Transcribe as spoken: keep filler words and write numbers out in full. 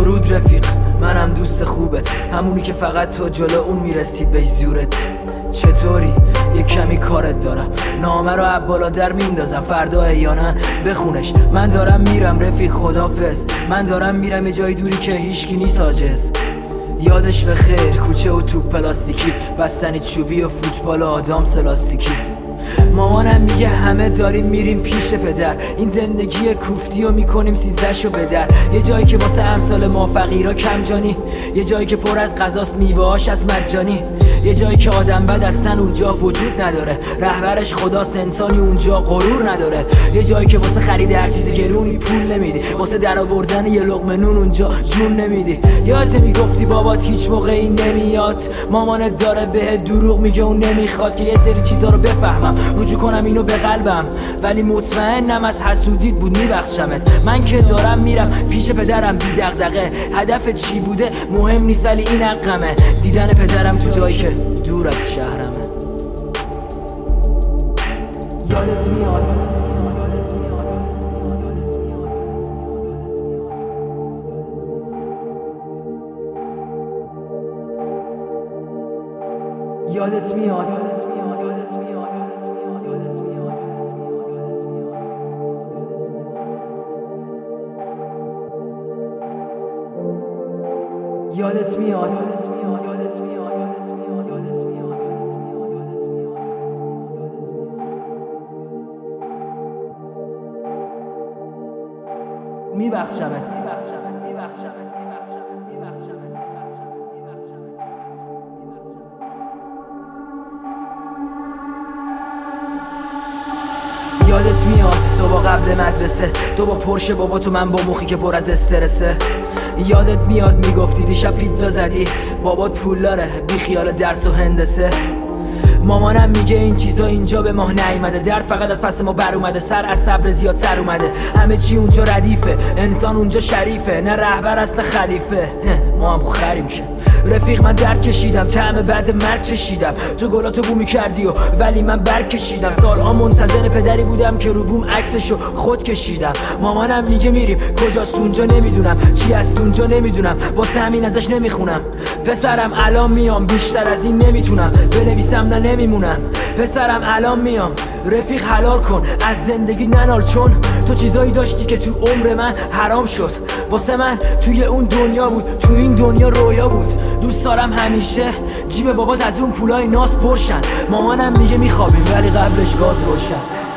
درود رفیق، منم دوست خوبت، همونی که فقط تو جلو اون میرسید به زورت. چطوری؟ یه کمی کارت دارم، نامه رو از بالا در میندازم، فردا احیانا بخونش. من دارم میرم رفیق، خدافظ. من دارم میرم یه جای دوری که هیچکی نیست عاجز. یادش به خیر، کوچه و توپ پلاستیکی، بستنی چوبی و فوتبال و آدام سلاستیکی. مامانم میگه همه داریم میریم پیش پدر، این زندگی کوفتی و میکنیم سیزدهشو به در. یه جایی که واسه امثال ما فقیرا کم جانی، یه جایی که پر از غذاست میوه‌هاش از مجانی، یه جایی که آدم بد اصلا اونجا وجود نداره، رهبرش خداست انسانی اونجا غرور نداره. یه جایی که واسه خرید هر چیزی گرونی پول نمیدی، واسه در آوردن یه لقمه نون اونجا جون نمیدی. یادت میگفتی بابات هیچ موقعی نمیاد، مامانت داره بهت دروغ میگه اون نمیخواد که یه سری چیزا رو بفهمم، رجوع کنم اینو به قلبم، ولی مطمئنم از حسودیت بود میبخشمت. من که دارم میرم پیش پدرم بی دغدغه، هدف چی بوده مهم نیست ولی این حقمه، دیدن پدرم تو جایی که دور از شهرمه. یادت میاد یادت میاد یادت میاد میبخشمت میبخشمت میبخشمت یادت میاد صبح قبل مدرسه، تو با پرشه بابا تو، من با مخی که پر از استرسه. یادت میاد میگفتی دیشب پیتزا زدی، بابات پولداره بی خیال درس و هندسه. مامانم میگه این چیزا اینجا به ما نیومده، درد فقط از پس ما بر اومده، سر از صبر زیاد سر اومده. همه چی اونجا ردیفه، انسان اونجا شریفه، نه رهبر است نه خلیفه. ما هم خریم که رفیق، من درد کشیدم، طعم بعد مرگ چشیدم، تو گلاتو بو میکردی و ولی من بر کشیدم. سالها منتظر پدری بودم که رو بوم عکسشو خود کشیدم. مامانم میگه میریم کجاست اونجا نمیدونم، چی هست اونجا نمیدونم، واسه همین ازش نمیخونم. پسرم الان میام، بیشتر از این نمیتونم بنویسم نه نمیمونم. پسرم الان میام، رفیق حلال کن از زندگی ننال، چون تو چیزایی داشتی که تو عمر من حرام شد. واسه من توی اون دنیا بود، تو این دنیا رویا بود. دوست دارم همیشه جیب بابات از اون پولای ناس پرشن. مامانم میگه میخوابیم ولی قبلش گاز روشن.